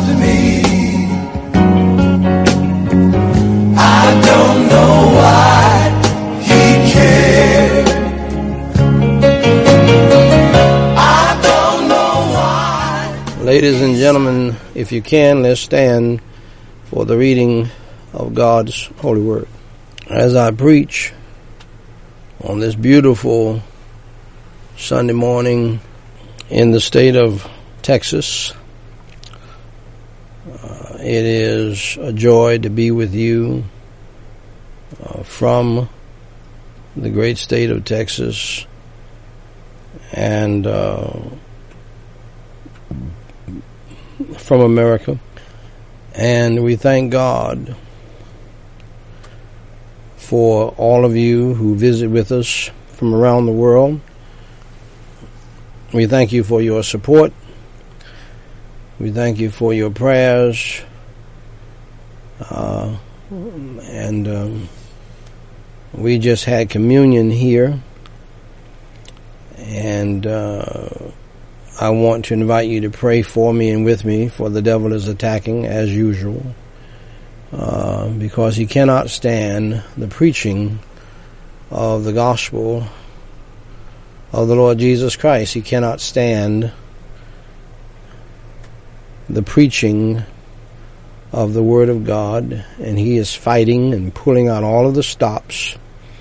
me. I don't know why he cared. I don't know why. Ladies and gentlemen, if you can, let's stand for the reading of God's holy word. As I preach on this beautiful Sunday morning in the state of Texas, it is a joy to be with you from the great state of Texas, and from America. And we thank God for all of you who visit with us from around the world. We thank you for your support. We thank you for your prayers. We just had communion here. And I want to invite you to pray for me and with me, for the devil is attacking as usual. Because he cannot stand the preaching of the gospel of the Lord Jesus Christ. He cannot stand the preaching of the Word of God, and he is fighting and pulling out all of the stops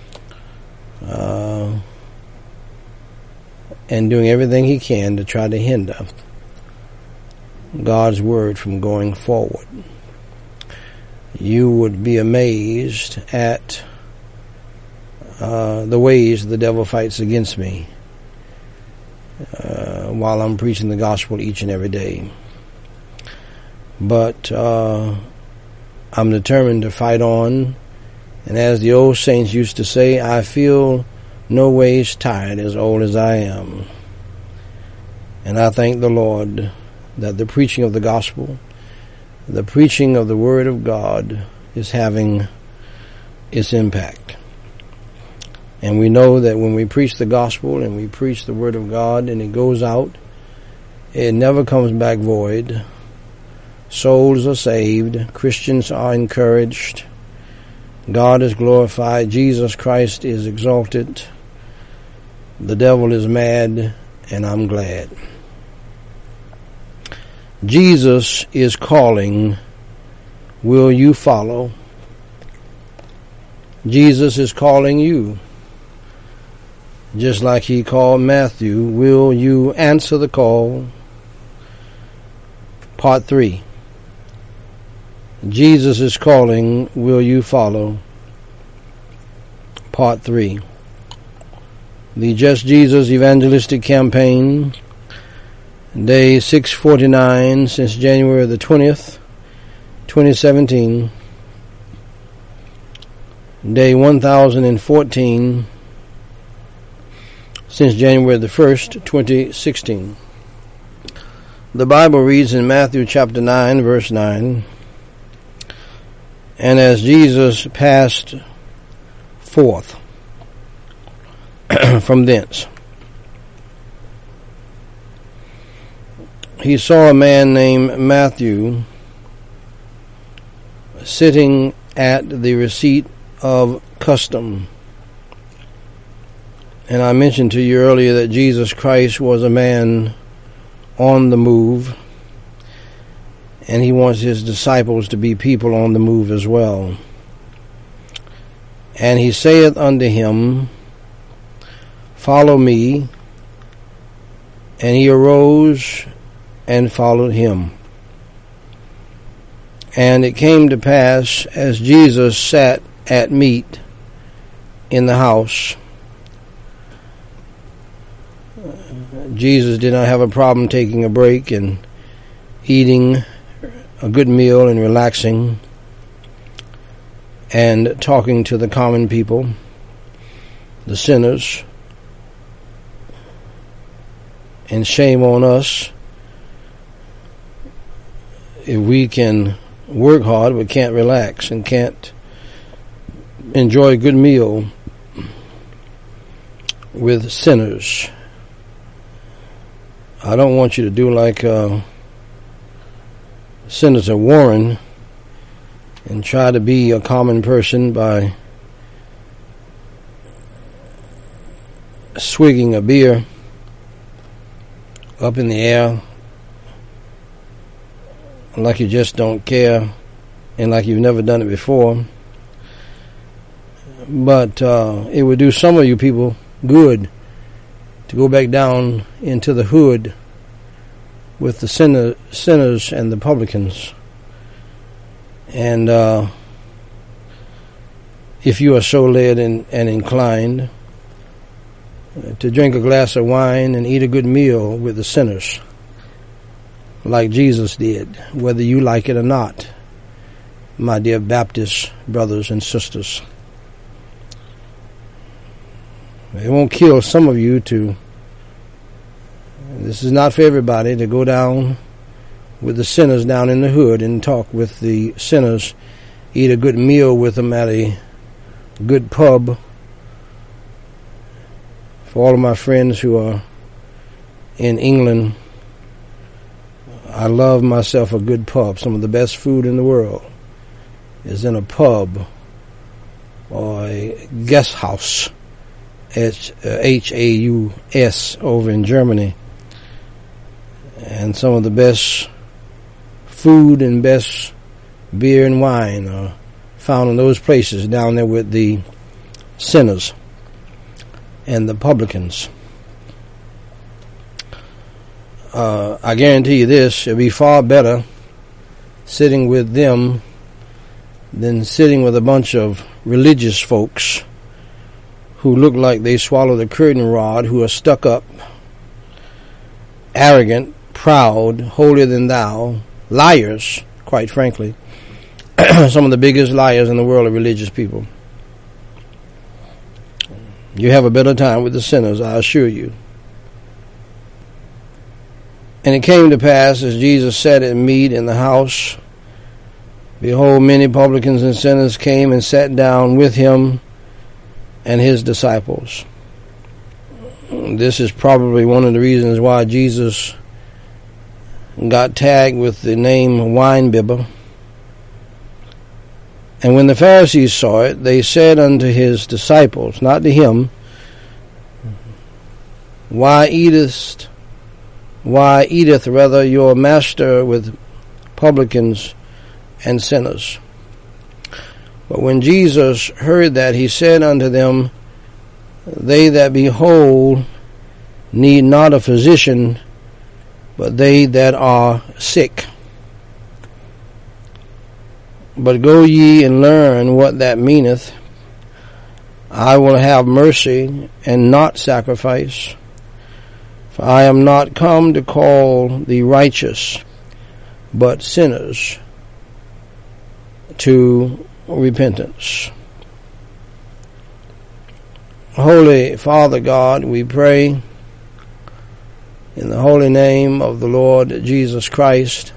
and doing everything he can to try to hinder God's Word from going forward. You would be amazed at the ways the devil fights against me while I'm preaching the gospel each and every day. But I'm determined to fight on, and as the old saints used to say, I feel no ways tired, as old as I am. And I thank the Lord that the preaching of the gospel, the preaching of the Word of God, is having its impact. And we know that when we preach the gospel and we preach the Word of God and it goes out, it never comes back void. Souls are saved. Christians are encouraged. God is glorified. Jesus Christ is exalted. The devil is mad, and I'm glad. Jesus is calling. Will you follow? Jesus is calling you. Just like he called Matthew, will you answer the call? Part 3. Jesus is calling, will you follow? Part 3. The Just Jesus Evangelistic Campaign, day 649 since January the 20th, 2017. Day 1014 since January the 1st, 2016. The Bible reads in Matthew chapter 9, verse 9, and as Jesus passed forth from thence, he saw a man named Matthew sitting at the receipt of custom. And I mentioned to you earlier that Jesus Christ was a man on the move, and he wants his disciples to be people on the move as well. And he saith unto him, follow me. And he arose and followed him. And it came to pass, as Jesus sat at meat in the house, Jesus did not have a problem taking a break and eating a good meal and relaxing and talking to the common people, the sinners. And shame on us if we can work hard but can't relax and can't enjoy a good meal with sinners. I don't want you to do like Senator Warren and try to be a common person by swigging a beer up in the air like you just don't care and like you've never done it before. But it would do some of you people good to go back down into the hood with the sinners and the publicans. And if you are so led and inclined to drink a glass of wine and eat a good meal with the sinners, like Jesus did, whether you like it or not, my dear Baptist brothers and sisters. It won't kill some of you to, this is not for everybody, to go down with the sinners down in the hood and talk with the sinners, eat a good meal with them at a good pub. For all of my friends who are in England, I love myself a good pub. Some of the best food in the world is in a pub or a guest house, H-A-U-S, over in Germany. And some of the best food and best beer and wine are found in those places down there with the sinners and the publicans. I guarantee you this, it'll be far better sitting with them than sitting with a bunch of religious folks who look like they swallowed a curtain rod, who are stuck up, arrogant, proud, holier than thou, liars, quite frankly. Some of the biggest liars in the world are religious people. You have a better time with the sinners, I assure you. And it came to pass, as Jesus sat at meat in the house, behold, many publicans and sinners came and sat down with him and his disciples. This is probably one of the reasons why Jesus got tagged with the name wine bibber. And when the Pharisees saw it, they said unto his disciples, not to him, Why eateth rather your master with publicans and sinners? But when Jesus heard that, he said unto them, They that be whole need not a physician, but they that are sick. But go ye and learn what that meaneth. I will have mercy and not sacrifice. For I am not come to call the righteous, but sinners to repentance. Holy Father God, we pray in the holy name of the Lord Jesus Christ.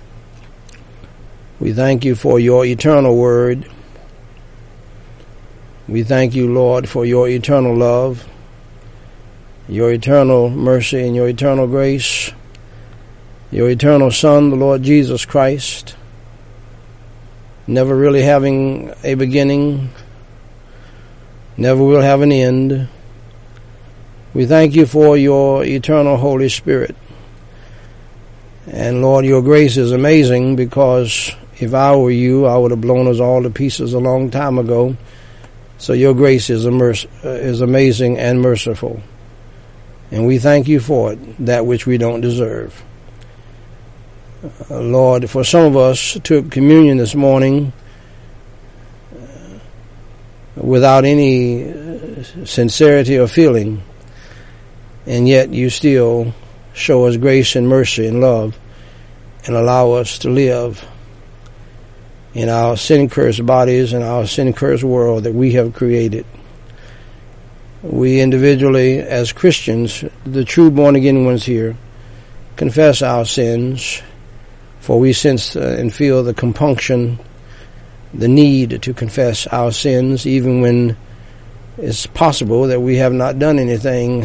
We thank you for your eternal word. We thank you, Lord, for your eternal love, your eternal mercy, and your eternal grace, your eternal Son, the Lord Jesus Christ, never really having a beginning, never will have an end. We thank you for your eternal Holy Spirit. And Lord, your grace is amazing, because if I were you, I would have blown us all to pieces a long time ago. So your grace is amazing and merciful. And we thank you for it, that which we don't deserve. Lord, for some of us took communion this morning without any sincerity or feeling, and yet you still show us grace and mercy and love and allow us to live in our sin-cursed bodies and our sin-cursed world that we have created. We individually, as Christians, the true born-again ones here, confess our sins, for we sense and feel the compunction, the need to confess our sins, even when it's possible that we have not done anything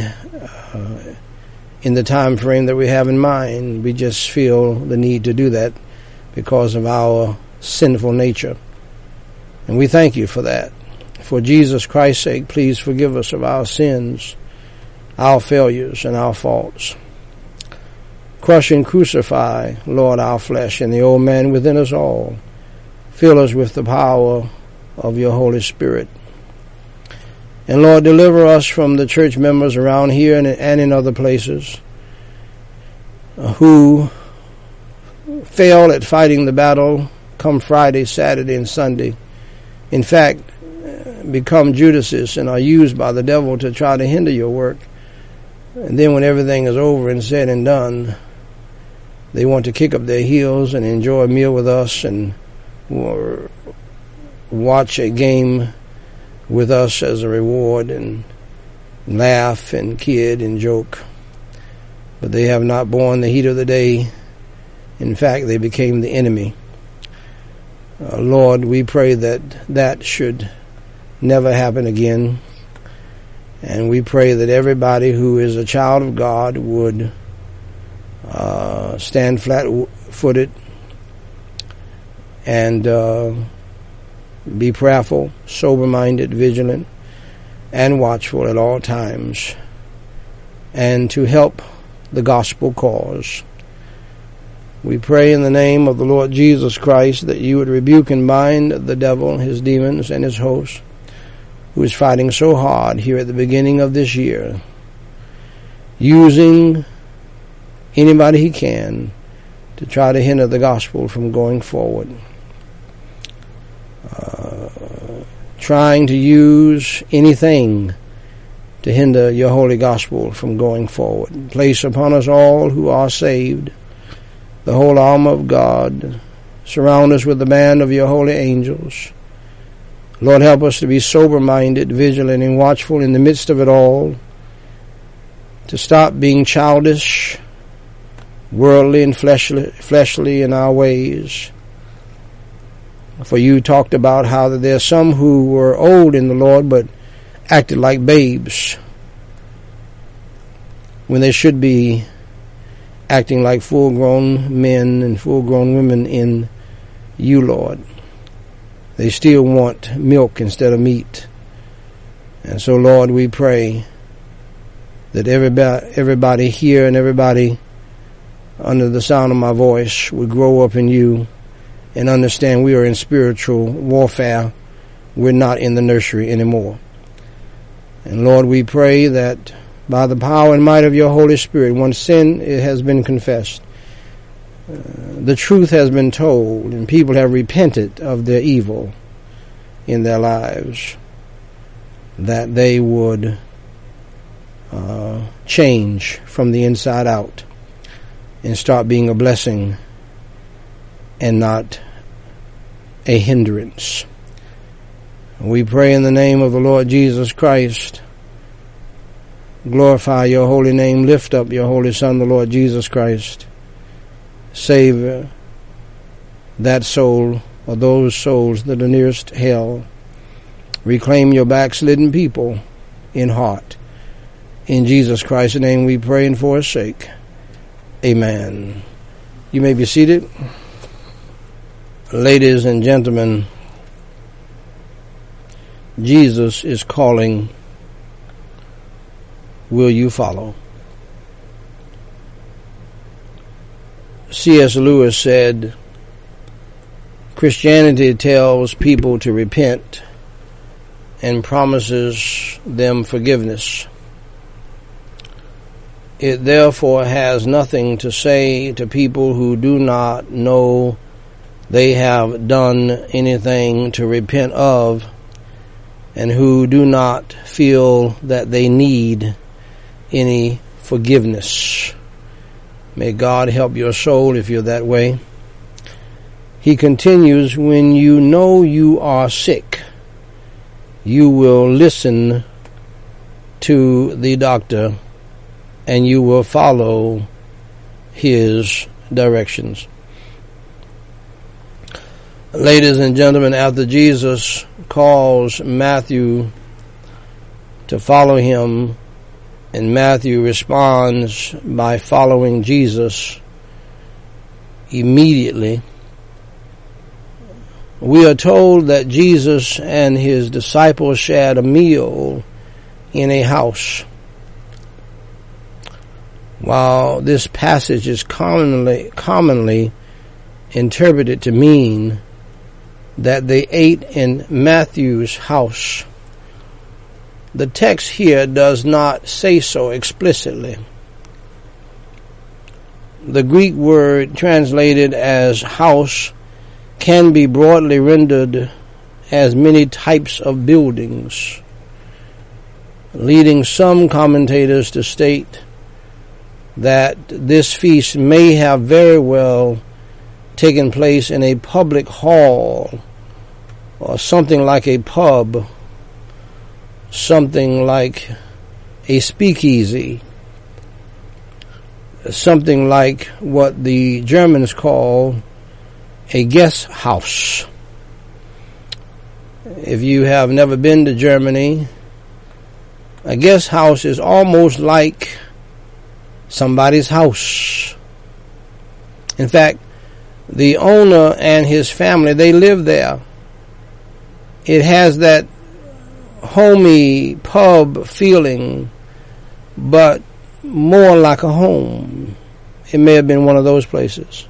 in the time frame that we have in mind. We just feel the need to do that because of our sinful nature. And we thank you for that. For Jesus Christ's sake, please forgive us of our sins, our failures, and our faults. Crush and crucify, Lord, our flesh and the old man within us all. Fill us with the power of your Holy Spirit. And Lord, deliver us from the church members around here and in other places who fail at fighting the battle come Friday, Saturday, and Sunday. In fact, become Judases and are used by the devil to try to hinder your work. And then when everything is over and said and done, they want to kick up their heels and enjoy a meal with us and watch a game with us as a reward and laugh and kid and joke. But they have not borne the heat of the day. In fact, they became the enemy. Lord, we pray that that should never happen again. And we pray that everybody who is a child of God would stand flat-footed and be prayerful, sober-minded, vigilant, and watchful at all times, and to help the gospel cause. We pray in the name of the Lord Jesus Christ that you would rebuke and bind the devil, his demons, and his hosts, who is fighting so hard here at the beginning of this year, using anybody he can to try to hinder the gospel from going forward. Trying to use anything to hinder your holy gospel from going forward. Place upon us all who are saved the whole armor of God. Surround us with the band of your holy angels. Lord, help us to be sober-minded, vigilant, and watchful in the midst of it all, to stop being childish, worldly, and fleshly in our ways. For you talked about how that there are some who were old in the Lord but acted like babes when they should be acting like full-grown men and full-grown women in you, Lord. They still want milk instead of meat. And so, Lord, we pray that everybody here and everybody under the sound of my voice would grow up in you and understand we are in spiritual warfare. We're not in the nursery anymore. And Lord, we pray that by the power and might of your Holy Spirit, once sin has been confessed, the truth has been told, and people have repented of their evil in their lives, that they would change from the inside out and start being a blessing and not a hindrance. We pray in the name of the Lord Jesus Christ. Glorify your holy name. Lift up your holy Son, the Lord Jesus Christ. Save that soul or those souls that are nearest hell. Reclaim your backslidden people in heart. In Jesus Christ's name we pray and for his sake. Amen. You may be seated. Ladies and gentlemen, Jesus is calling. Will you follow? C.S. Lewis said, Christianity tells people to repent and promises them forgiveness. It therefore has nothing to say to people who do not know they have done anything to repent of and who do not feel that they need any forgiveness. May God help your soul if you're that way. He continues, when you know you are sick, you will listen to the doctor and you will follow his directions. Ladies and gentlemen, after Jesus calls Matthew to follow him, and Matthew responds by following Jesus immediately, We are told that Jesus and his disciples shared a meal in a house. While this passage is commonly interpreted to mean that they ate in Matthew's house, the text here does not say so explicitly. The Greek word translated as house can be broadly rendered as many types of buildings, leading some commentators to state that this feast may have very well taken place in a public hall or something like a pub, something like a speakeasy, something like what the Germans call a guest house. If you have never been to Germany, a guest house is almost like somebody's house. In fact, the owner and his family, they live there. It has that homey pub feeling, but more like a home. It may have been one of those places,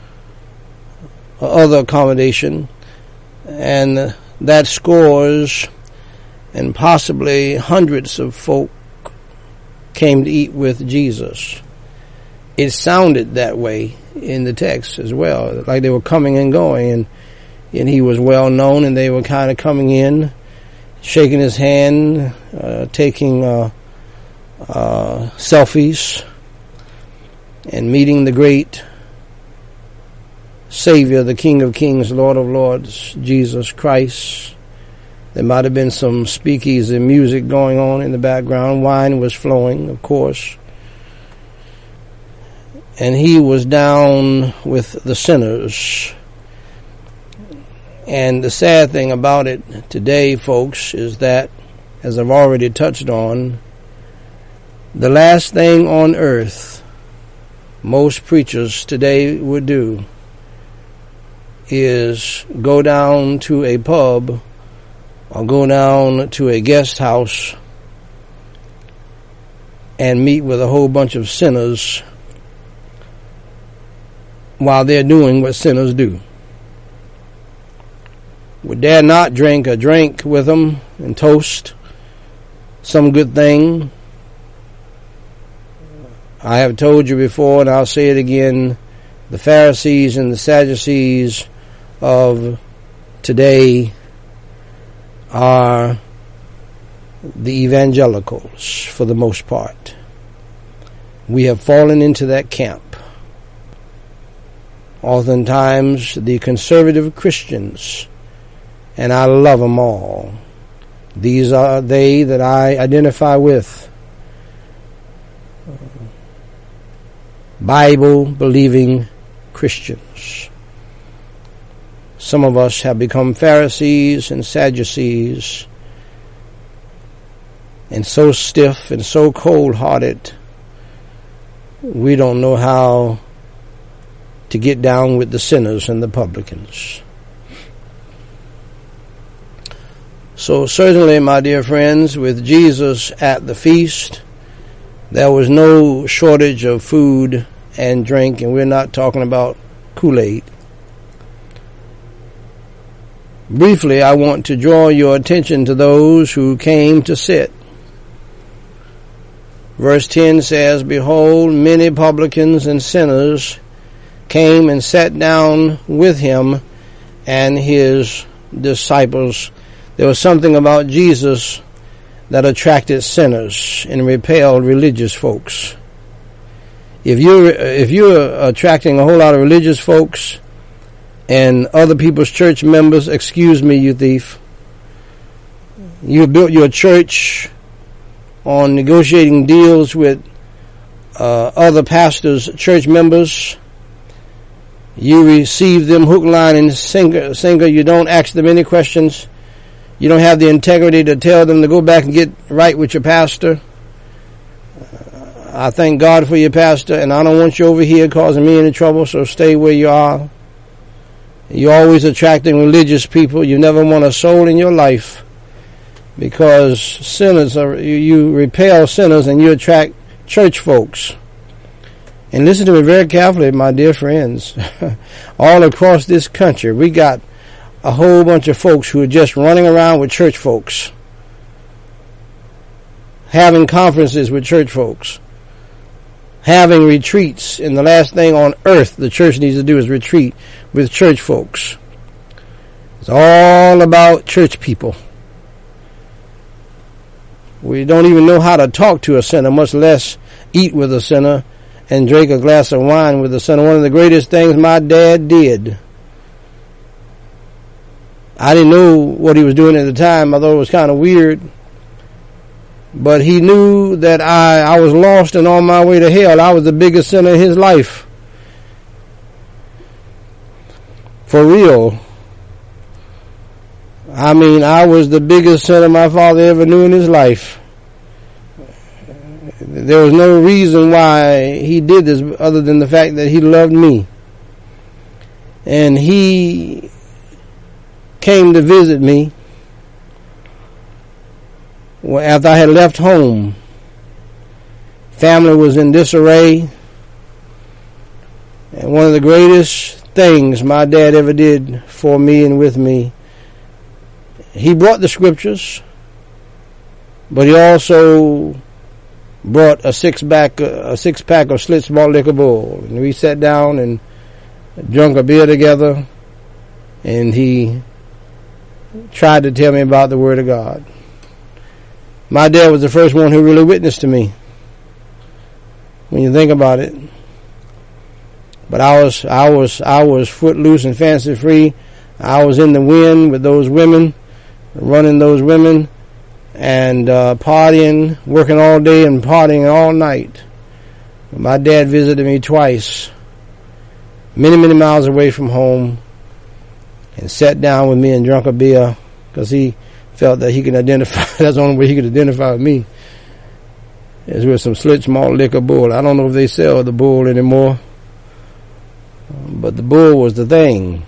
or other accommodation, and that scores and possibly hundreds of folk came to eat with Jesus. It sounded that way in the text as well, like they were coming and going, and he was well known, and they were kind of coming in, shaking his hand, taking selfies, and meeting the great Savior, the King of Kings, Lord of Lords, Jesus Christ. There might have been some speakeasy music going on in the background. Wine was flowing, of course. And he was down with the sinners. And the sad thing about it today, folks, is that, as I've already touched on, the last thing on earth most preachers today would do is go down to a pub or go down to a guest house and meet with a whole bunch of sinners while they're doing what sinners do. Would dare not drink a drink with them and toast some good thing. I have told you before, and I'll say it again, the Pharisees and the Sadducees of today are the evangelicals for the most part. We have fallen into that camp. Oftentimes the conservative Christians, and I love them all. These are they that I identify with. Bible-believing Christians. Some of us have become Pharisees and Sadducees, and so stiff and so cold-hearted, we don't know how to get down with the sinners and the publicans. So certainly, my dear friends, with Jesus at the feast, there was no shortage of food and drink, and we're not talking about Kool-Aid. Briefly, I want to draw your attention to those who came to sit. Verse 10 says, "Behold, many publicans and sinners came and sat down with him and his disciples." There was something about Jesus that attracted sinners and repelled religious folks. If you're attracting a whole lot of religious folks and other people's church members, excuse me, you thief. You built your church on negotiating deals with other pastors' church members. You receive them hook, line, and sinker. You don't ask them any questions. You don't have the integrity to tell them to go back and get right with your pastor. I thank God for your pastor, and I don't want you over here causing me any trouble, so stay where you are. You're always attracting religious people. You never want a soul in your life, because sinners you repel sinners and you attract church folks. And listen to me very carefully, my dear friends. All across this country, we got a whole bunch of folks who are just running around with church folks, having conferences with church folks, having retreats. And the last thing on earth the church needs to do is retreat with church folks. It's all about church people. We don't even know how to talk to a sinner, much less eat with a sinner and drink a glass of wine with a sinner. One of the greatest things my dad did, I didn't know what he was doing at the time. I thought it was kind of weird. But he knew that I was lost and on my way to hell. I was the biggest sinner in his life. For real. I mean, I was the biggest sinner my father ever knew in his life. There was no reason why he did this other than the fact that he loved me. And he came to visit me after I had left home. Family was in disarray. And one of the greatest things my dad ever did for me and with me, he brought the scriptures, but he also brought a six-pack of Schlitz malt liquor bull. And we sat down and drank a beer together, and he tried to tell me about the Word of God. My dad was the first one who really witnessed to me, when you think about it. But I was footloose and fancy free. I was in the wind with those women, running those women, and partying, working all day and partying all night. My dad visited me twice, many, many miles away from home, and sat down with me and drank a beer, because he felt that he could identify, that's the only way he could identify with me, is with some Schlitz malt liquor bull. I don't know if they sell the bull anymore, but the bull was the thing.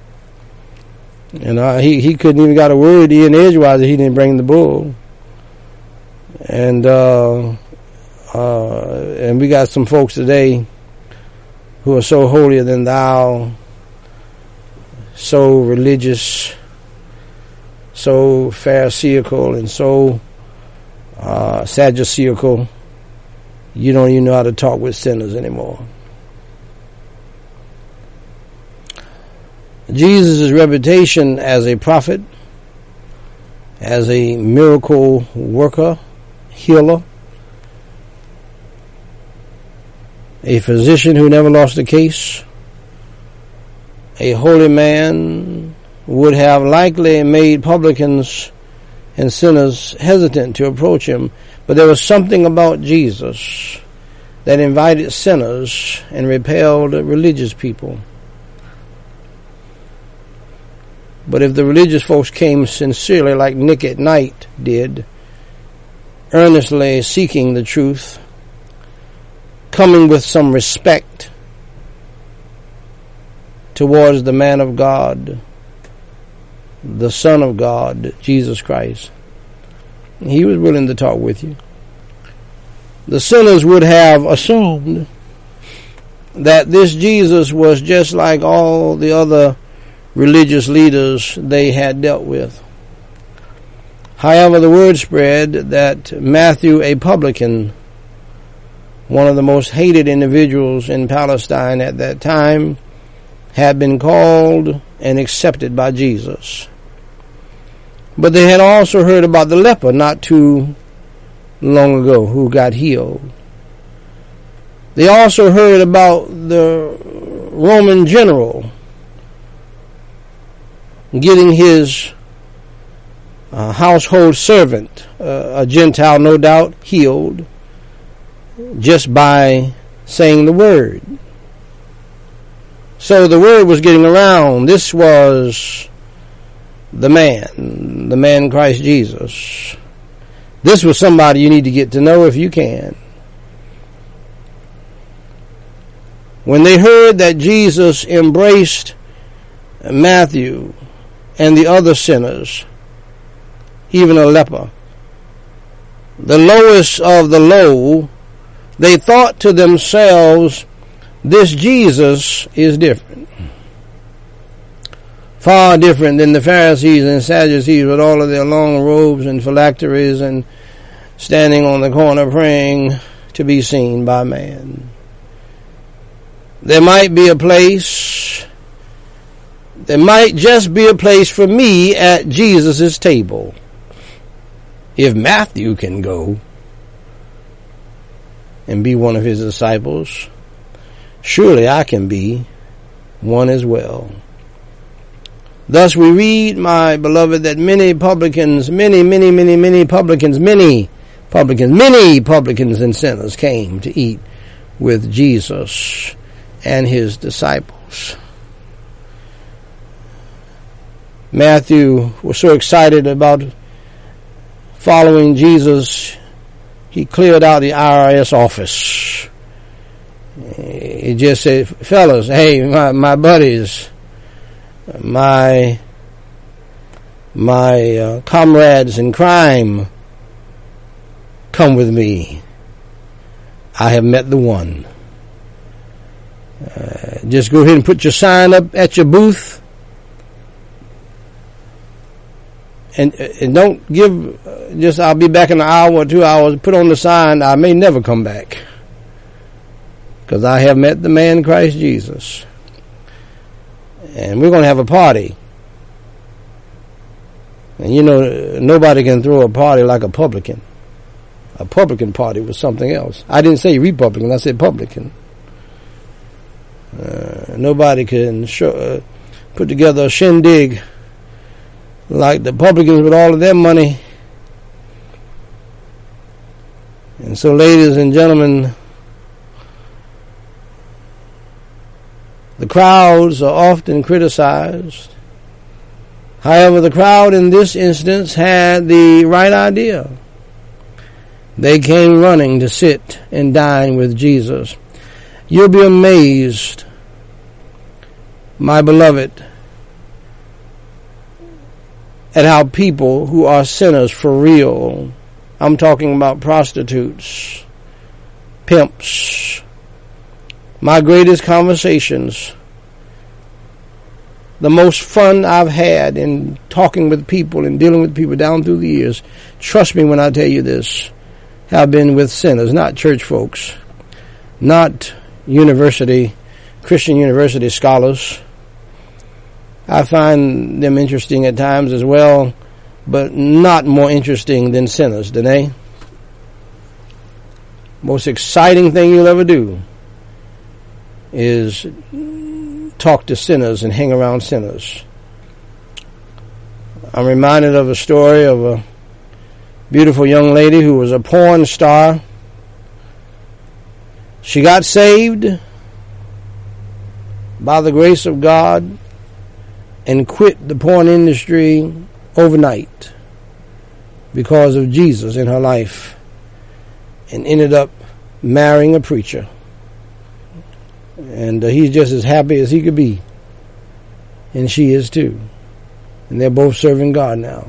And he couldn't even got a word in edgewise that he didn't bring the bull. And we got some folks today who are so holier than thou, so religious, so pharisaical, and so sadduceical, you don't even know how to talk with sinners anymore. Jesus' reputation as a prophet, as a miracle worker, healer, a physician who never lost a case, a holy man, would have likely made publicans and sinners hesitant to approach him. But there was something about Jesus that invited sinners and repelled religious people. But if the religious folks came sincerely, like Nick at Night did, earnestly seeking the truth, coming with some respect towards the man of God, the Son of God, Jesus Christ, he was willing to talk with you. The sinners would have assumed that this Jesus was just like all the other religious leaders they had dealt with. However, the word spread that Matthew, a publican, one of the most hated individuals in Palestine at that time, had been called and accepted by Jesus. But they had also heard about the leper not too long ago who got healed. They also heard about the Roman general getting his household servant, a Gentile no doubt, healed just by saying the word. So the word was getting around. This was the man Christ Jesus. This was somebody you need to get to know if you can. When they heard that Jesus embraced Matthew and the other sinners, even a leper, the lowest of the low, they thought to themselves, this Jesus is different. Far different than the Pharisees and Sadducees with all of their long robes and phylacteries and standing on the corner praying to be seen by man. There might just be a place for me at Jesus' table. If Matthew can go and be one of his disciples, surely I can be one as well. Thus we read, my beloved, that many publicans and sinners came to eat with Jesus and his disciples. Matthew was so excited about following Jesus, he cleared out the IRS office. He just said, fellas, hey, my buddies, my comrades in crime, come with me. I have met the one. Just go ahead and put your sign up at your booth. And don't give just I'll be back in an hour or 2 hours. Put on the sign, I may never come back, because I have met the man Christ Jesus. And we're going to have a party. And you know, nobody can throw a party like a publican. A publican party was something else. I didn't say Republican, I said publican. Nobody can put together a shindig like the publicans with all of their money. And so, ladies and gentlemen, the crowds are often criticized. However, the crowd in this instance had the right idea. They came running to sit and dine with Jesus. You'll be amazed, my beloved, at how people who are sinners for real, I'm talking about prostitutes, pimps, my greatest conversations, the most fun I've had in talking with people and dealing with people down through the years, trust me when I tell you this, have been with sinners, not church folks, not Christian university scholars. I find them interesting at times as well, but not more interesting than sinners, Danae. Most exciting thing you'll ever do is talk to sinners and hang around sinners. I'm reminded of a story of a beautiful young lady who was a porn star. She got saved by the grace of God and quit the porn industry overnight because of Jesus in her life, and ended up marrying a preacher. And he's just as happy as he could be, and she is too. And they're both serving God now.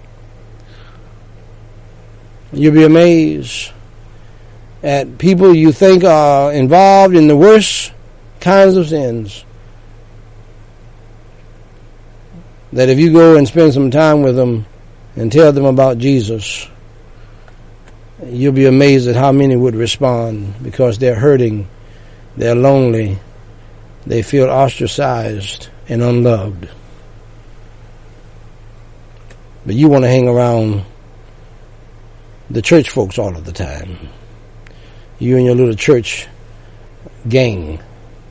You'll be amazed at people you think are involved in the worst kinds of sins, that if you go and spend some time with them and tell them about Jesus, you'll be amazed at how many would respond, because they're hurting, they're lonely, they feel ostracized and unloved. But you want to hang around the church folks all of the time. You and your little church gang.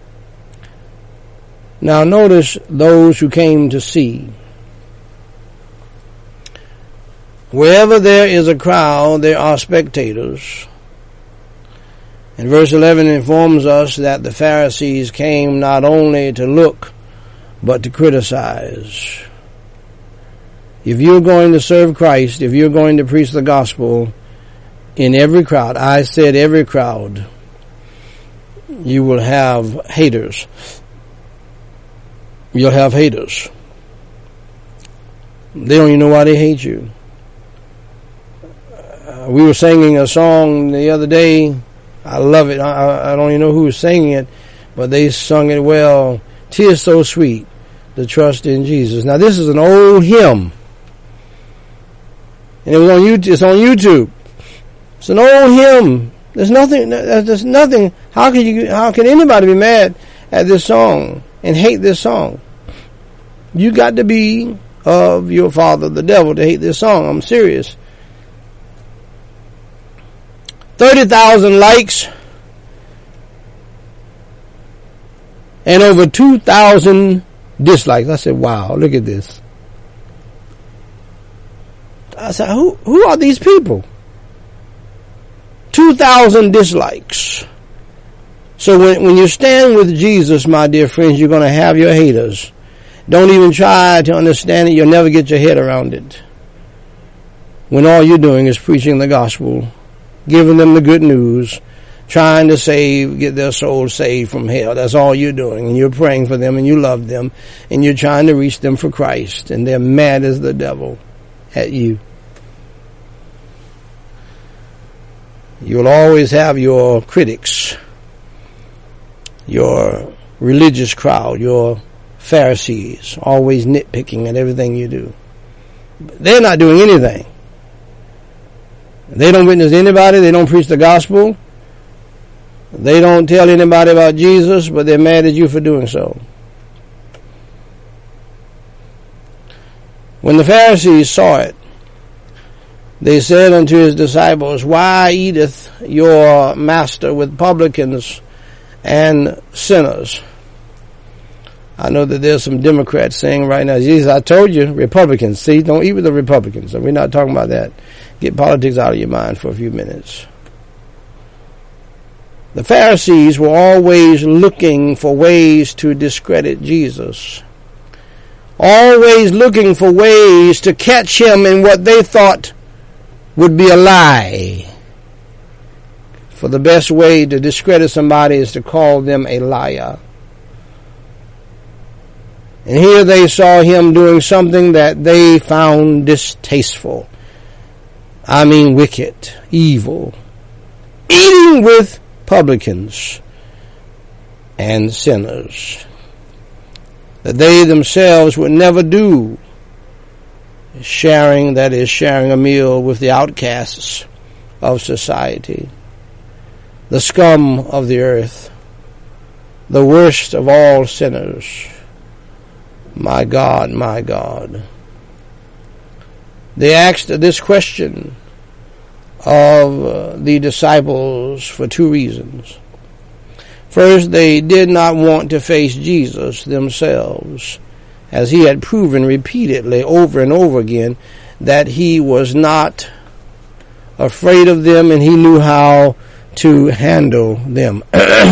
Now notice those who came to see. Wherever there is a crowd, there are spectators. And verse 11 informs us that the Pharisees came not only to look, but to criticize. If you're going to serve Christ, if you're going to preach the gospel, in every crowd, I said every crowd, you will have haters. you'll have haters. They don't even know why they hate you. We were singing a song the other day. I love it. I don't even know who was singing it, but they sung it well. "'Tis so sweet to trust in Jesus." Now, this is an old hymn, and it was on YouTube. It's on YouTube. It's an old hymn. There's nothing. How can anybody be mad at this song and hate this song? You got to be of your father, the devil, to hate this song. I'm serious. 30,000 likes and over 2,000 dislikes. I said, wow, look at this. I said, who are these people? 2,000 dislikes. So when you stand with Jesus, my dear friends, you're going to have your haters. Don't even try to understand it. You'll never get your head around it. When all you're doing is preaching the gospel, giving them the good news, trying to get their souls saved from hell. That's all you're doing. And you're praying for them and you love them and you're trying to reach them for Christ. And they're mad as the devil at you. You'll always have your critics, your religious crowd, your Pharisees, always nitpicking at everything you do. They're not doing anything. They don't witness anybody. They don't preach the gospel. They don't tell anybody about Jesus, but they're mad at you for doing so. When the Pharisees saw it, they said unto his disciples, "Why eateth your master with publicans and sinners?" I know that there's some Democrats saying right now, "Jesus, I told you, Republicans. See, don't eat with the Republicans." So we're not talking about that. Get politics out of your mind for a few minutes. The Pharisees were always looking for ways to discredit Jesus. Always looking for ways to catch him in what they thought would be a lie. For the best way to discredit somebody is to call them a liar. And here they saw him doing something that they found distasteful. I mean wicked, evil. Eating with publicans and sinners. That they themselves would never do. Sharing a meal with the outcasts of society. The scum of the earth. The worst of all sinners. My God, my God. They asked this question of the disciples for two reasons. First, they did not want to face Jesus themselves, as he had proven repeatedly over and over again that he was not afraid of them and he knew how to handle them.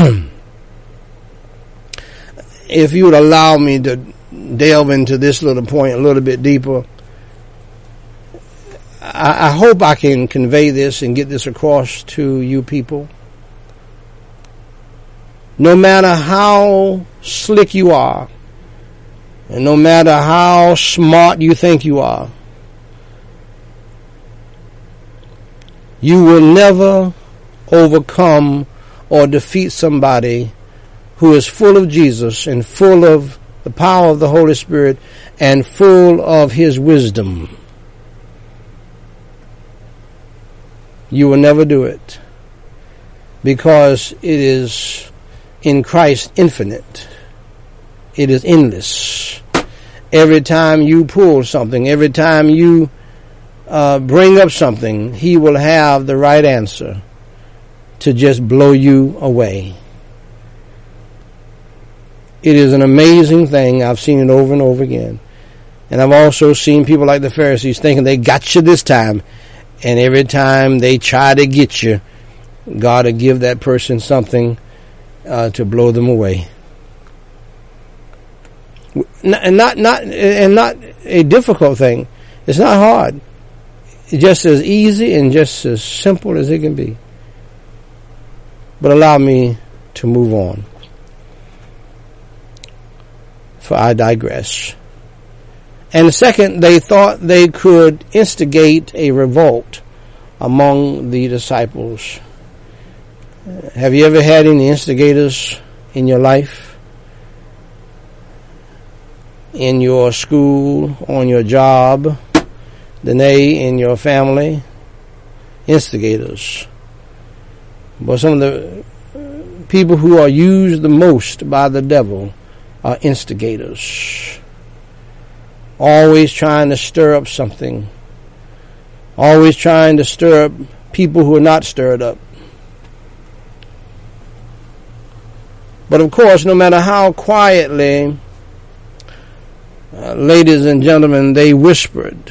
If you would allow me to delve into this little point a little bit deeper, I hope I can convey this and get this across to you people. No matter how slick you are, and no matter how smart you think you are, you will never overcome or defeat somebody who is full of Jesus and full of the power of the Holy Spirit and full of his wisdom. You will never do it, because it is in Christ infinite. It is endless. Every time you pull something, every time you bring up something, he will have the right answer to just blow you away. It is an amazing thing. I've seen it over and over again. And I've also seen people like the Pharisees thinking they got you this time. And every time they try to get you, God will give that person something to blow them away. And not a difficult thing. It's not hard. It's just as easy and just as simple as it can be. But allow me to move on. for I digress. And second, they thought they could instigate a revolt among the disciples. Have you ever had any instigators in your life? In your school, on your job, in your family? Instigators. But some of the people who are used the most by the devil are instigators. Always trying to stir up something. Always trying to stir up people who are not stirred up. But of course, no matter how quietly, ladies and gentlemen, they whispered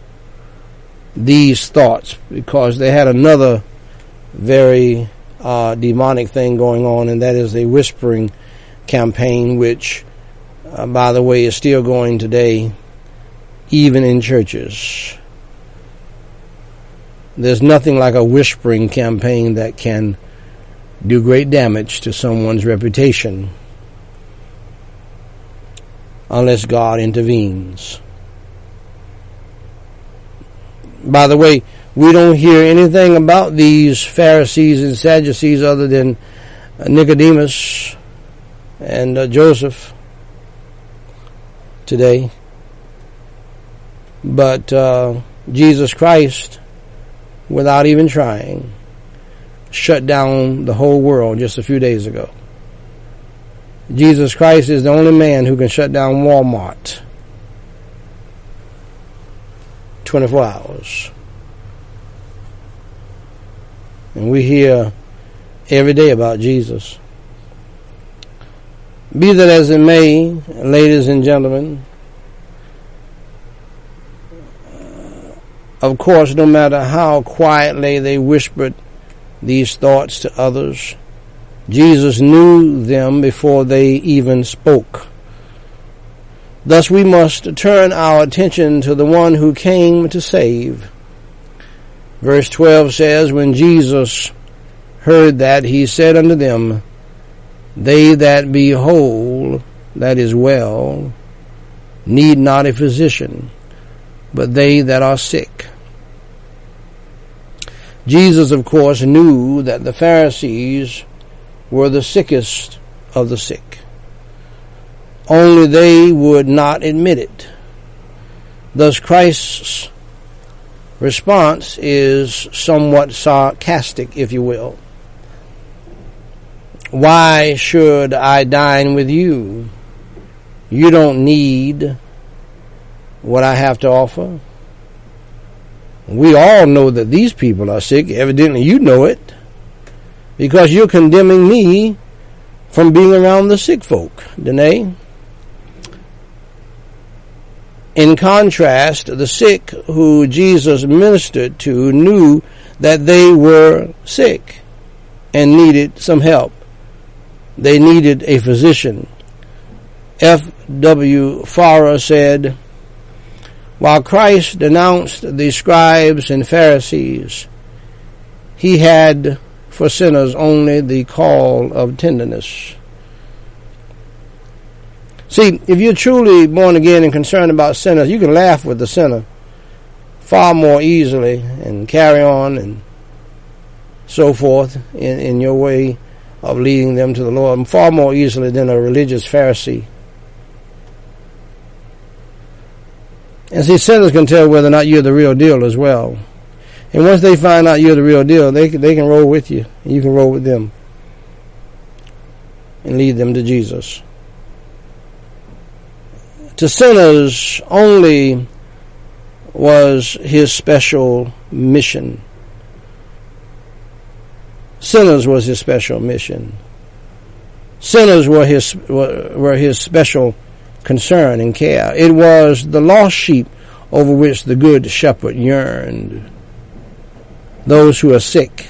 these thoughts, because they had another very demonic thing going on, and that is a whispering campaign, which, by the way, is still going today, even in churches. There's nothing like a whispering campaign that can do great damage to someone's reputation unless God intervenes. By the way, we don't hear anything about these Pharisees and Sadducees other than Nicodemus and Joseph today. But Jesus Christ, without even trying, shut down the whole world just a few days ago. Jesus Christ is the only man who can shut down Walmart 24 hours. And we hear every day about Jesus. Be that as it may, ladies and gentlemen, of course, no matter how quietly they whispered these thoughts to others, Jesus knew them before they even spoke. Thus we must turn our attention to the one who came to save. Verse 12 says, when Jesus heard that, he said unto them, they that be whole, that is well, need not a physician, but they that are sick. Jesus, of course, knew that the Pharisees were the sickest of the sick. Only they would not admit it. Thus Christ's response is somewhat sarcastic, if you will. Why should I dine with you? You don't need what I have to offer. We all know that these people are sick. Evidently you know it, because you're condemning me from being around the sick folk, Danae. In contrast, the sick who Jesus ministered to knew that they were sick and needed some help. They needed a physician. F.W. Farrar said, while Christ denounced the scribes and Pharisees, he had for sinners only the call of tenderness. See, if you're truly born again and concerned about sinners, you can laugh with the sinner far more easily and carry on and so forth in your way of leading them to the Lord, far more easily than a religious Pharisee. And see, sinners can tell whether or not you're the real deal as well. And once they find out you're the real deal, they can roll with you, and you can roll with them and lead them to Jesus. To sinners only was his special mission. Sinners was his special mission. Sinners were his special concern and care. It was the lost sheep over which the good shepherd yearned. Those who are sick.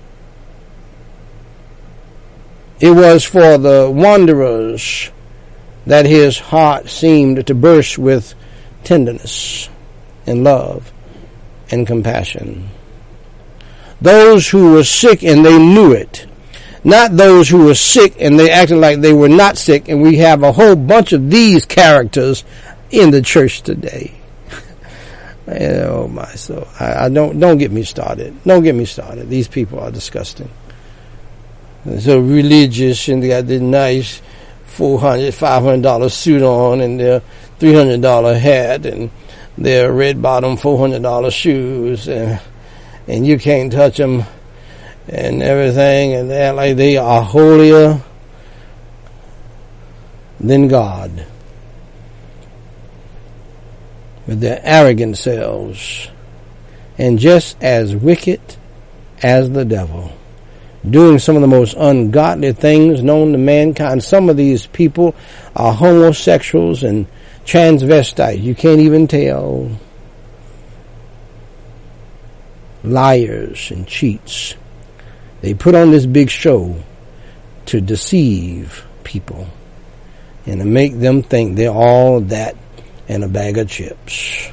It was for the wanderers that his heart seemed to burst with tenderness and love and compassion. Those who were sick and they knew it. not those who were sick and they acted like they were not sick. And we have a whole bunch of these characters in the church today. Oh my! So I don't get me started. Don't get me started. These people are disgusting. They're so religious, and they got this nice $400, $500 suit on, and their $300 hat, and their red bottom $400 shoes, and you can't touch them, and everything, and they act like they are holier than God. With their arrogant selves, and just as wicked as the devil, doing some of the most ungodly things known to mankind. Some of these people are homosexuals and transvestites. You can't even tell. Liars and cheats. They put on this big show to deceive people and to make them think they're all that and a bag of chips.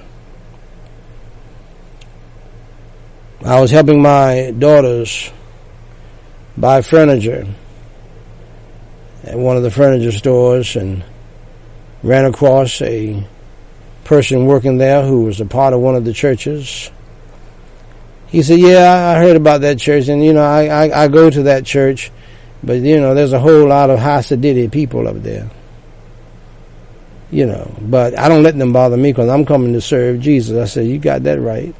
I was helping my daughters buy furniture at one of the furniture stores and ran across a person working there who was a part of one of the churches. He said, yeah, I heard about that church, and I go to that church, but there's a whole lot of Hasidic people up there. But I don't let them bother me because I'm coming to serve Jesus. I said, you got that right.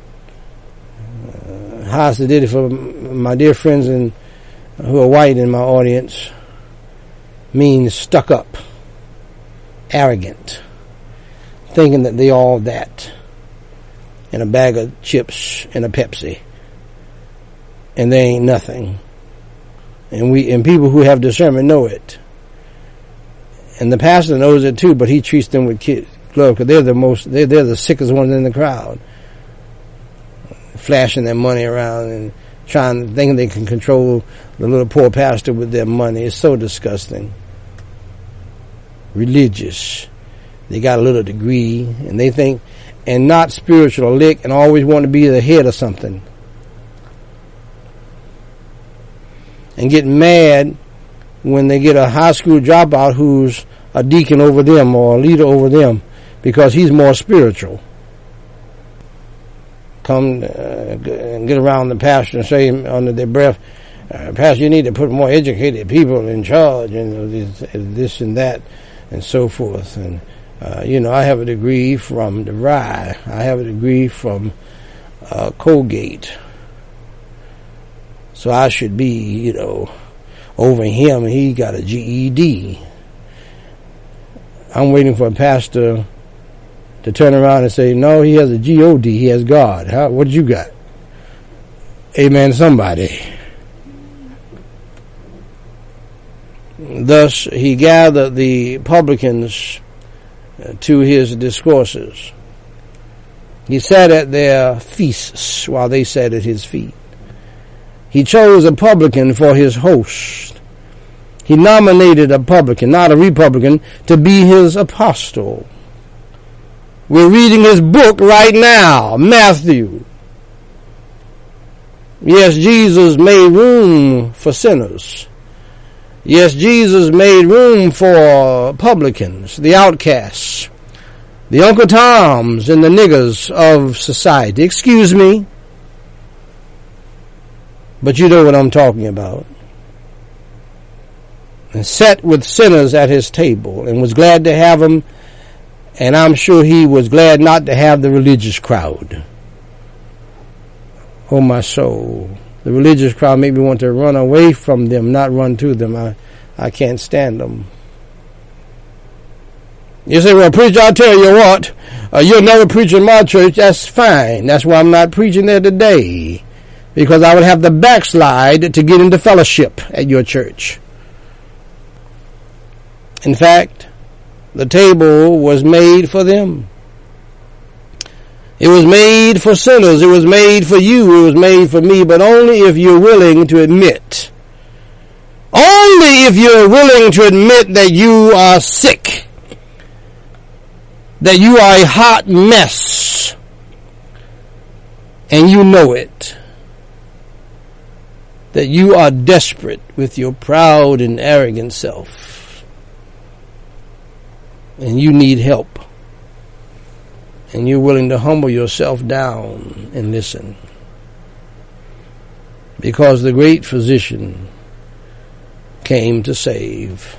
Hasidic, for my dear friends who are white in my audience, means stuck up, arrogant, thinking that they all that, and a bag of chips and a Pepsi, and they ain't nothing. And people who have discernment know it. And the pastor knows it too, but he treats them with kid glove because they're the sickest ones in the crowd, flashing their money around and thinking they can control the little poor pastor with their money. It's so disgusting. Religious. They got a little degree and they think, and not spiritual or lick, and always want to be the head of something. And get mad when they get a high school dropout who's a deacon over them or a leader over them because he's more spiritual. Come and get around the pastor and say under their breath, Pastor, you need to put more educated people in charge, this and that and so forth. And I have a degree from DeVry. I have a degree from Colgate. So I should be, over him, and he got a GED. I'm waiting for a pastor to turn around and say, no, he has a GOD, he has God. What you got? Amen, somebody. Thus, he gathered the publicans to his discourses. He sat at their feasts while they sat at his feet. He chose a publican for his host. He nominated a publican, not a Republican, to be his apostle. We're reading his book right now, Matthew. Yes, Jesus made room for sinners. Yes, Jesus made room for publicans, the outcasts, the Uncle Toms and the niggers of society. Excuse me, but you know what I'm talking about. And sat with sinners at his table and was glad to have them, and I'm sure he was glad not to have the religious crowd. Oh, my soul. The religious crowd made me want to run away from them, not run to them. I can't stand them. You say, well, preacher, I'll tell you what, you'll never preach in my church. That's fine. That's why I'm not preaching there today, because I would have to backslide to get into fellowship at your church. In fact, the table was made for them. It was made for sinners. It was made for you. It was made for me, but only if you're willing to admit. Only if you're willing to admit that you are sick, that you are a hot mess, and you know it. that you are desperate with your proud and arrogant self, and you need help, and you're willing to humble yourself down and listen. Because the great physician came to save.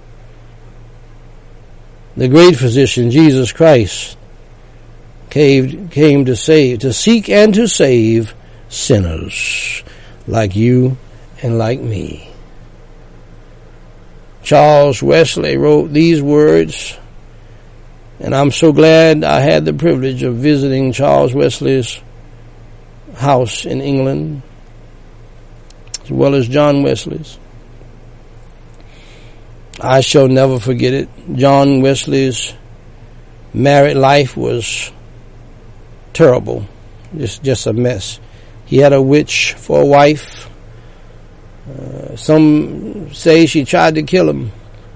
The great physician, Jesus Christ, came to save, to seek and to save sinners like you and like me. Charles Wesley wrote these words, and I'm so glad I had the privilege of visiting Charles Wesley's house in England, as well as John Wesley's. I shall never forget it. John Wesley's married life was terrible, just a mess. He had a witch for a wife. Some say she tried to kill him,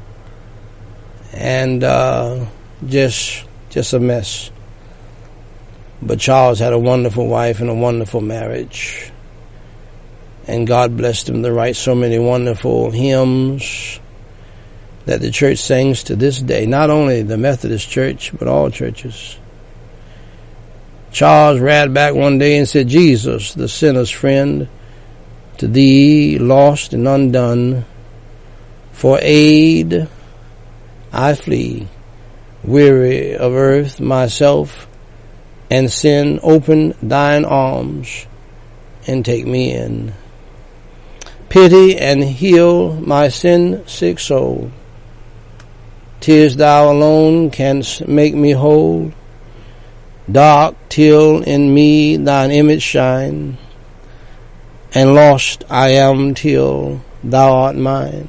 and just a mess. But Charles had a wonderful wife and a wonderful marriage, and God blessed him to write so many wonderful hymns that the church sings to this day. Not only the Methodist Church, but all churches. Charles ran back one day and said, Jesus, the sinner's friend, to thee, lost and undone, for aid I flee, weary of earth myself and sin. Open thine arms and take me in. Pity and heal my sin-sick soul. 'Tis thou alone canst make me whole. Dark till in me thine image shine, and lost I am till thou art mine.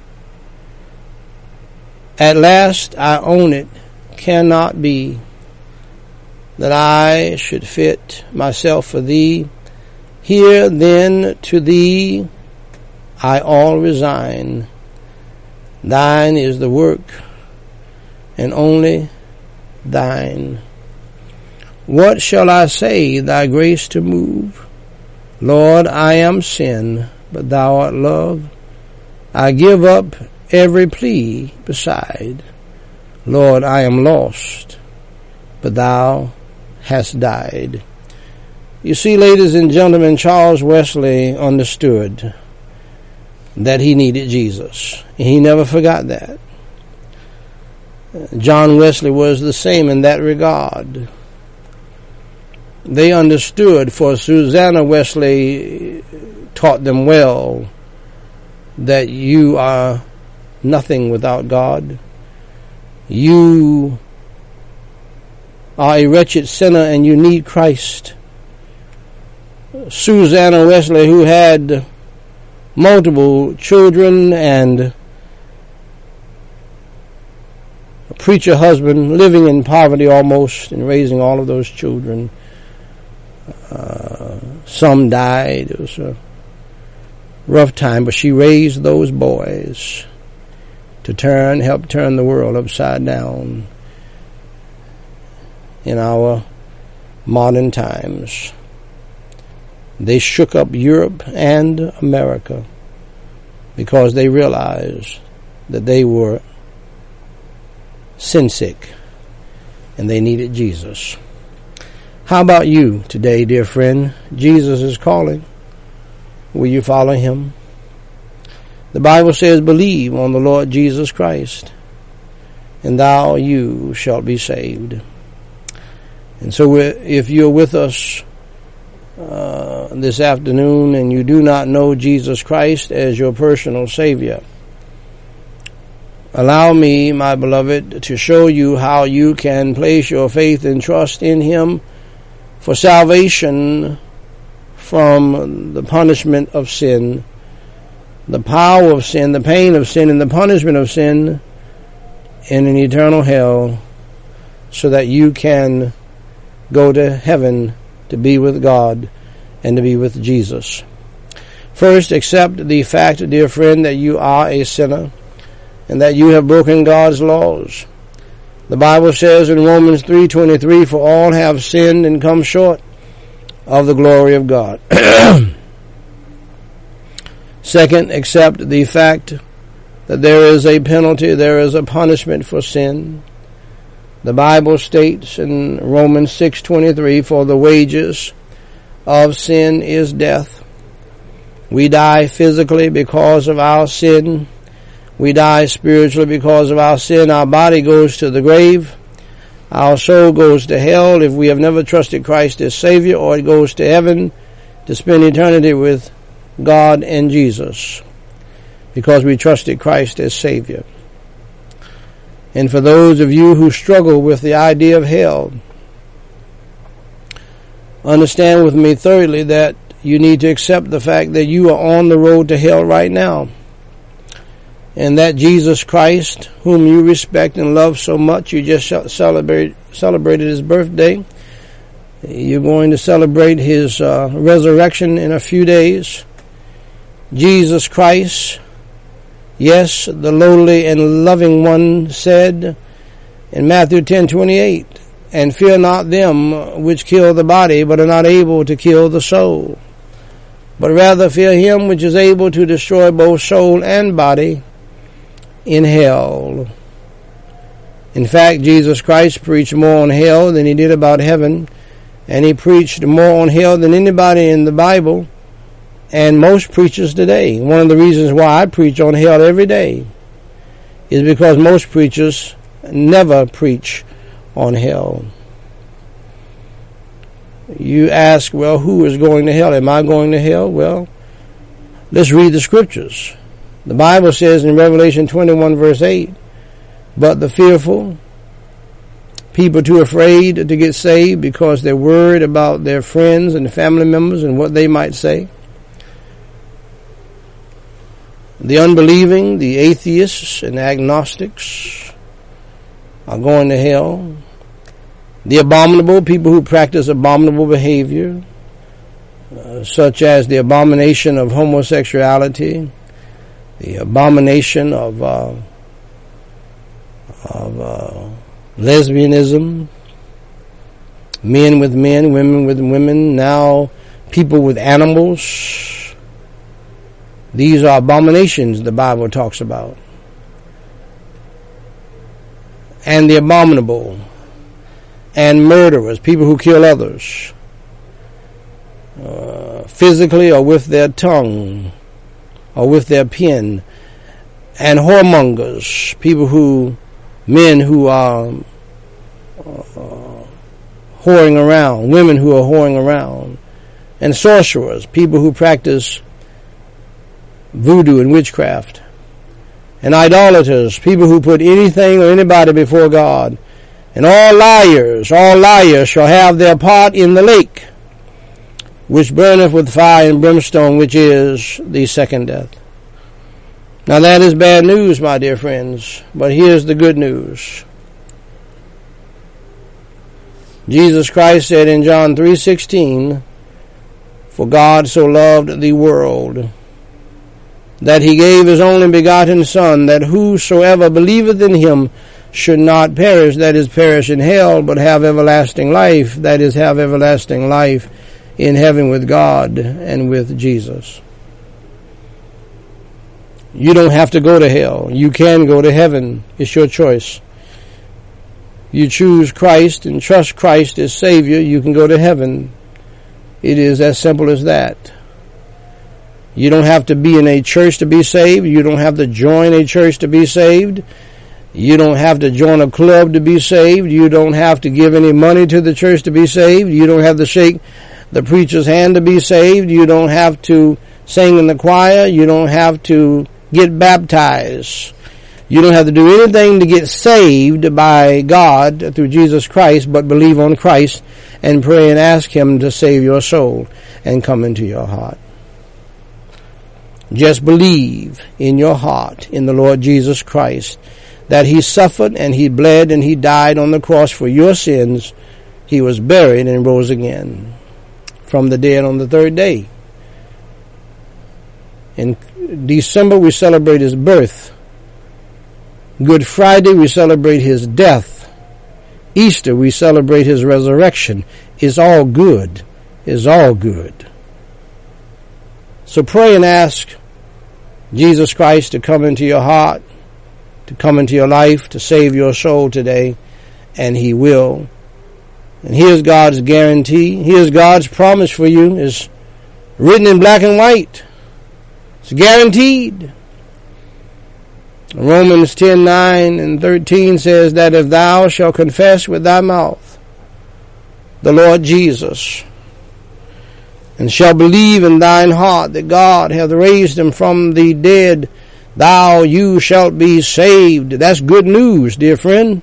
At last I own it cannot be that I should fit myself for thee. Here then to thee I all resign. Thine is the work, and only thine. What shall I say thy grace to move? Lord, I am sin, but thou art love. I give up every plea beside. Lord, I am lost, but thou hast died. You see, ladies and gentlemen, Charles Wesley understood that he needed Jesus. He never forgot that. John Wesley was the same in that regard. They understood, for Susanna Wesley taught them well, that you are nothing without God. You are a wretched sinner and you need Christ. Susanna Wesley, who had multiple children and a preacher husband, living in poverty almost and raising all of those children. Some died. It was a rough time, but she raised those boys to help turn the world upside down in our modern times. They shook up Europe and America because they realized that they were sin sick and they needed Jesus. How about you today, dear friend? Jesus is calling. Will you follow him? The Bible says, believe on the Lord Jesus Christ, and you shalt be saved. And so if you're with us this afternoon and you do not know Jesus Christ as your personal Savior, allow me, my beloved, to show you how you can place your faith and trust in him for salvation from the punishment of sin, the power of sin, the pain of sin, and the punishment of sin in an eternal hell, so that you can go to heaven to be with God and to be with Jesus. First, accept the fact, dear friend, that you are a sinner and that you have broken God's laws. The Bible says in Romans 3:23, for all have sinned and come short of the glory of God. Second, accept the fact that there is a penalty, there is a punishment for sin. The Bible states in Romans 6:23, for the wages of sin is death. We die physically because of our sin. We die spiritually because of our sin. Our body goes to the grave. Our soul goes to hell if we have never trusted Christ as Savior, or it goes to heaven to spend eternity with God and Jesus because we trusted Christ as Savior. And for those of you who struggle with the idea of hell, understand with me thirdly that you need to accept the fact that you are on the road to hell right now. And that Jesus Christ, whom you respect and love so much, you just celebrated his birthday. You're going to celebrate his resurrection in a few days. Jesus Christ, yes, the lowly and loving one, said in Matthew 10:28, and fear not them which kill the body, but are not able to kill the soul, but rather fear him which is able to destroy both soul and body in hell. In fact, Jesus Christ preached more on hell than he did about heaven, and he preached more on hell than anybody in the Bible and most preachers today. One of the reasons why I preach on hell every day is because most preachers never preach on hell. You ask, well, who is going to hell? Am I going to hell? Well, let's read the scriptures. The Bible says in Revelation 21 verse 8, but the fearful, people too afraid to get saved because they're worried about their friends and family members and what they might say. The unbelieving, the atheists and agnostics are going to hell. The abominable, people who practice abominable behavior, such as the abomination of homosexuality, the abomination of lesbianism, men with men, women with women, now people with animals. These are abominations the Bible talks about. And the abominable, and murderers, people who kill others, physically or with their tongue, or with their pen, and whoremongers, men who are whoring around, women who are whoring around, and sorcerers, people who practice voodoo and witchcraft, and idolaters, people who put anything or anybody before God, and all liars shall have their part in the lake, which burneth with fire and brimstone, which is the second death. Now that is bad news, my dear friends, but here's the good news. Jesus Christ said in John 3:16, for God so loved the world, that he gave his only begotten Son, that whosoever believeth in him should not perish, that is, perish in hell, but have everlasting life, that is, have everlasting life in heaven with God and with Jesus. You don't have to go to hell. You can go to heaven. It's your choice. You choose Christ and trust Christ as Savior, you can go to heaven. It is as simple as that. You don't have to be in a church to be saved. You don't have to join a church to be saved. You don't have to join a club to be saved. You don't have to give any money to the church to be saved. You don't have to shake the preacher's hand to be saved. You don't have to sing in the choir. You don't have to get baptized. You don't have to do anything to get saved by God through Jesus Christ, but believe on Christ and pray and ask him to save your soul and come into your heart. Just believe in your heart in the Lord Jesus Christ, that he suffered and he bled and he died on the cross for your sins. He was buried and rose again from the dead on the third day. In December we celebrate his birth. Good Friday we celebrate his death. Easter we celebrate his resurrection. It's all good. It's all good. So pray and ask Jesus Christ to come into your heart, to come into your life, to save your soul today, and He will. And here's God's guarantee. Here's God's promise for you. It's written in black and white. It's guaranteed. Romans 10:9 and 13 says that if thou shalt confess with thy mouth the Lord Jesus, and shalt believe in thine heart that God hath raised him from the dead, you shalt be saved. That's good news, dear friend.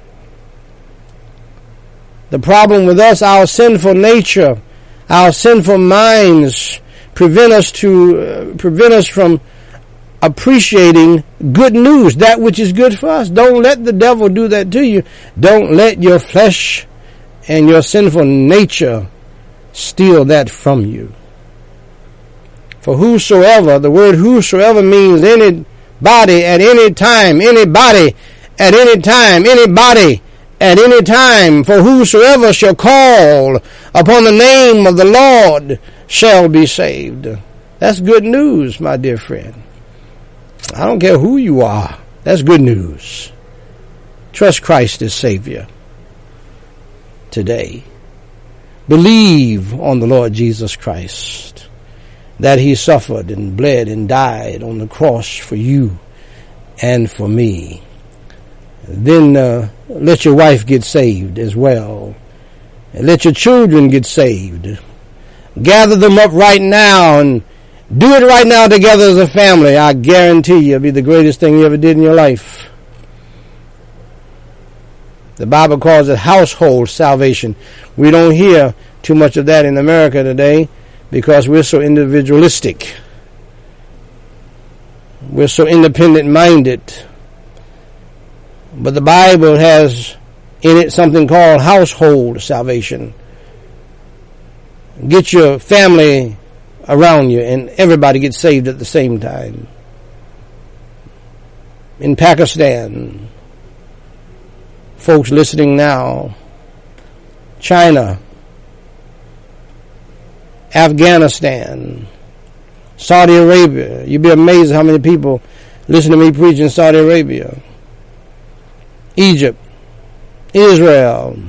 The problem with us, our sinful nature, our sinful minds, prevent us from appreciating good news, that which is good for us. Don't let the devil do that to you. Don't let your flesh and your sinful nature steal that from you. For whosoever, the word whosoever means anybody at any time, anybody at any time, anybody at any time. For whosoever shall call upon the name of the Lord shall be saved. That's good news, my dear friend. I don't care who you are. That's good news. Trust Christ as Savior today. Believe on the Lord Jesus Christ, that He suffered and bled and died on the cross for you and for me. Then let your wife get saved as well. And let your children get saved. Gather them up right now and do it right now together as a family. I guarantee you it'll be the greatest thing you ever did in your life. The Bible calls it household salvation. We don't hear too much of that in America today because we're so individualistic. We're so independent-minded. But the Bible has in it something called household salvation. Get your family around you and everybody gets saved at the same time. In Pakistan, folks listening now, China, Afghanistan, Saudi Arabia. You'd be amazed how many people listen to me preach in Saudi Arabia, Egypt, Israel,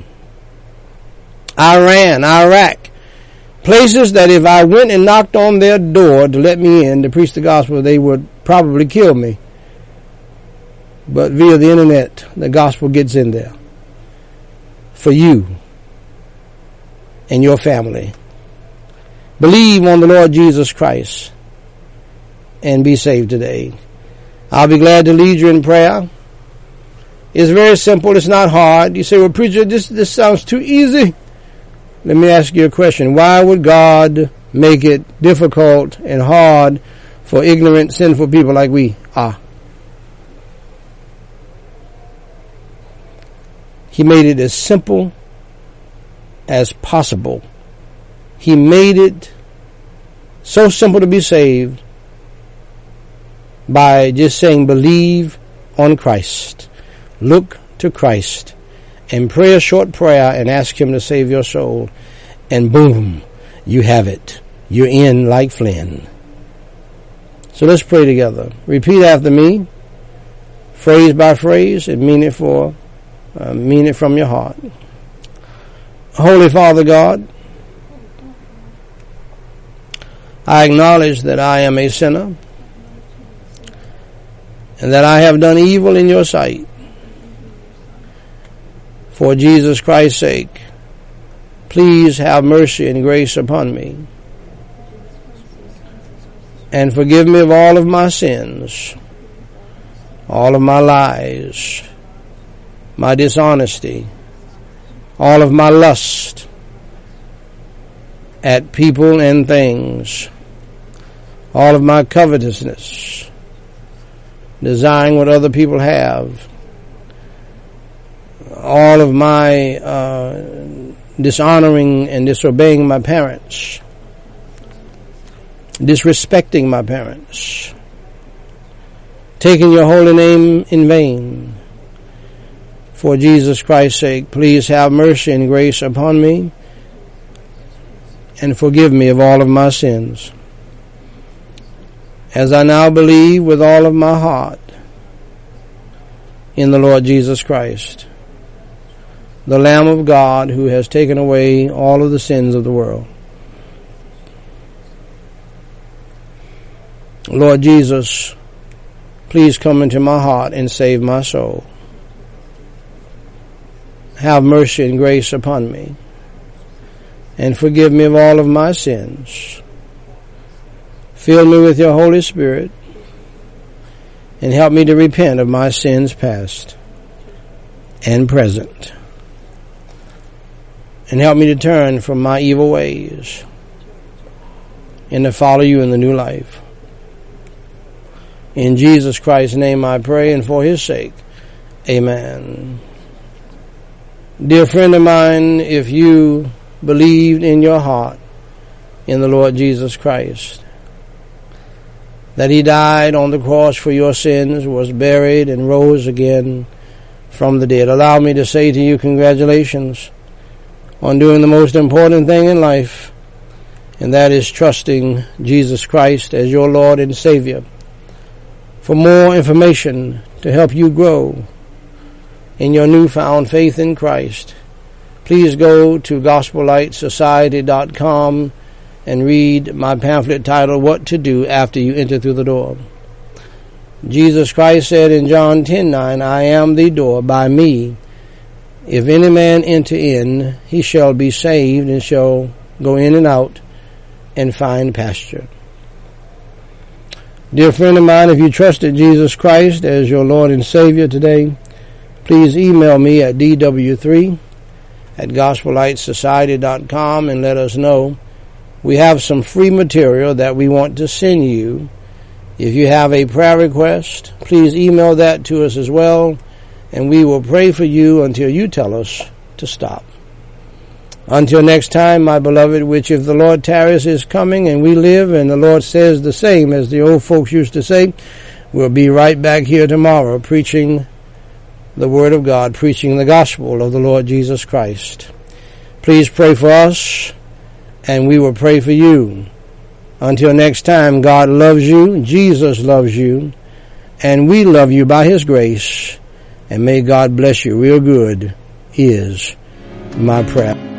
Iran, Iraq. Places that if I went and knocked on their door to let me in to preach the gospel, they would probably kill me. But via the internet, the gospel gets in there for you and your family. Believe on the Lord Jesus Christ and be saved today. I'll be glad to lead you in prayer. It's very simple. It's not hard. You say, well, preacher, this sounds too easy. Let me ask you a question. Why would God make it difficult and hard for ignorant, sinful people like we are? He made it as simple as possible. He made it so simple to be saved by just saying, believe on Christ. Look to Christ and pray a short prayer and ask Him to save your soul. And boom, you have it. You're in like Flynn. So let's pray together. Repeat after me, phrase by phrase, and mean it from your heart. Holy Father God, I acknowledge that I am a sinner and that I have done evil in your sight. For Jesus Christ's sake, please have mercy and grace upon me and forgive me of all of my sins, all of my lies, my dishonesty, all of my lust at people and things, all of my covetousness, desiring what other people have, all of my dishonoring and disobeying my parents, disrespecting my parents, taking your holy name in vain. For Jesus Christ's sake, please have mercy and grace upon me and forgive me of all of my sins. as I now believe with all of my heart in the Lord Jesus Christ, the Lamb of God who has taken away all of the sins of the world. Lord Jesus, please come into my heart and save my soul. Have mercy and grace upon me, and forgive me of all of my sins. Fill me with your Holy Spirit, and help me to repent of my sins past and present. And help me to turn from my evil ways and to follow you in the new life. In Jesus Christ's name I pray, and for his sake, amen. Dear friend of mine, if you believed in your heart in the Lord Jesus Christ, that he died on the cross for your sins, was buried, and rose again from the dead, allow me to say to you, congratulations on doing the most important thing in life, and that is trusting Jesus Christ as your Lord and Savior. For more information to help you grow in your newfound faith in Christ, please go to GospelLightSociety.com and read my pamphlet titled, What to Do After You Enter Through the Door. Jesus Christ said in John 10:9, I am the door. By me, if any man enter in, he shall be saved, and shall go in and out and find pasture. Dear friend of mine, if you trusted Jesus Christ as your Lord and Savior today, please email me at dw3@GospelLightSociety.com and let us know. We have some free material that we want to send you. If you have a prayer request, please email that to us as well, and we will pray for you until you tell us to stop. Until next time, my beloved, which if the Lord tarries is coming and we live, and the Lord says the same, as the old folks used to say, we'll be right back here tomorrow preaching the Word of God, preaching the gospel of the Lord Jesus Christ. Please pray for us, and we will pray for you. Until next time, God loves you, Jesus loves you, and we love you by his grace, and may God bless you real good is my prayer.